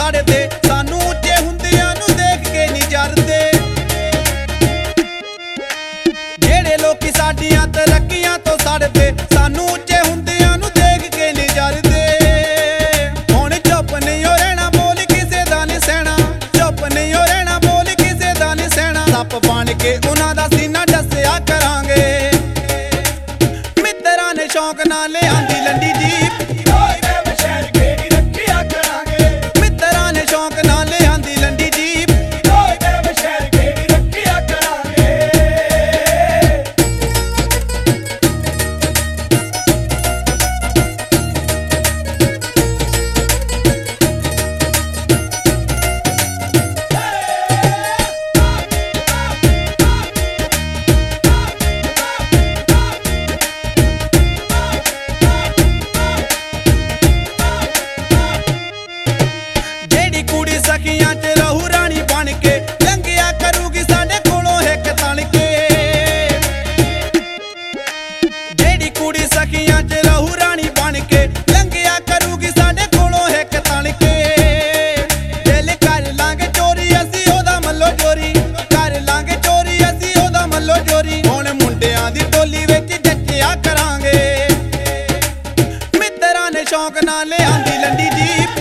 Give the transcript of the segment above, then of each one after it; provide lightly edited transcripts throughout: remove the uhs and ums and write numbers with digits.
सड़दे, सानू उच्चे हुंदियां नू देख के नहीं जरदे। जेड़े लोकी साडियां तरक्कियां तो सड़दे, सानू उच्चे हुंदियां नू देख के नहीं जरदे। हुण चुप नहीं हो रहना, बोल किसे दा नहीं सहना, चुप नहीं हो रहना, बोल किसे दा नहीं सहना। सप बन के उन्हां दा सीना डस्सिया करांगे, मित्तरां ने शौक नाल आंदी लंडी जीप। सखियां च रहू रानी बन के लंघिया करूगी साडे कोलों हिक तन के। जेड़ी कुड़ी सखियां च रहू रानी बन के लंघिया करूगी साडे कोलों हिक तन के। दिल कर लांगे चोरी असी ओदा मल्लो चोरी, कर लांगे चोरी असी ओदा मल्लो चोरी। हुण मुंडियां दी टोली विच जच्चिया करांगे, मित्तरां ने शौक नाल आंदी लंडी जीप।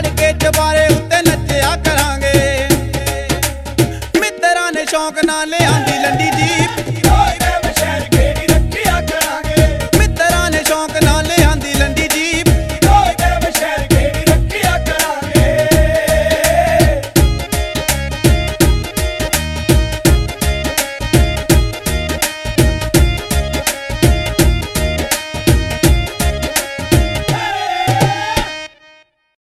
शौक नाल